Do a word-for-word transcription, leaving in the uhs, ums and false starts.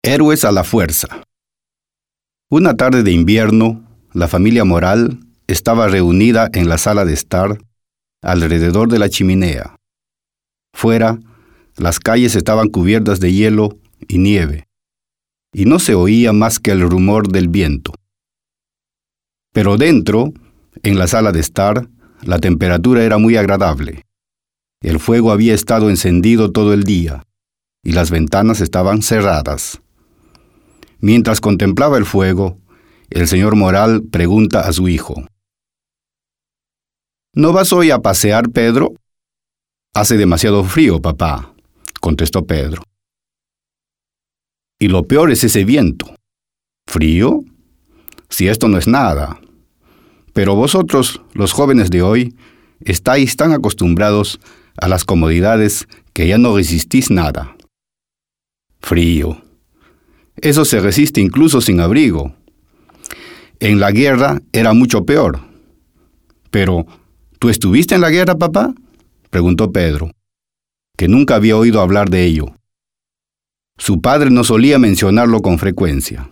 Héroes a la fuerza. Una tarde de invierno, la familia Moral estaba reunida en la sala de estar, alrededor de la chimenea. Fuera, las calles estaban cubiertas de hielo y nieve, y no se oía más que el rumor del viento. Pero dentro, en la sala de estar, la temperatura era muy agradable. El fuego había estado encendido todo el día, y las ventanas estaban cerradas. Mientras contemplaba el fuego, el señor Moral pregunta a su hijo: ¿No vas hoy a pasear, Pedro? Hace demasiado frío, papá, contestó Pedro. Y lo peor es ese viento. ¿Frío? Si esto no es nada. Pero vosotros, los jóvenes de hoy, estáis tan acostumbrados a las comodidades que ya no resistís nada. Frío. Eso se resiste incluso sin abrigo. En la guerra era mucho peor. Pero, ¿tú estuviste en la guerra, papá?, preguntó Pedro, que nunca había oído hablar de ello. Su padre no solía mencionarlo con frecuencia.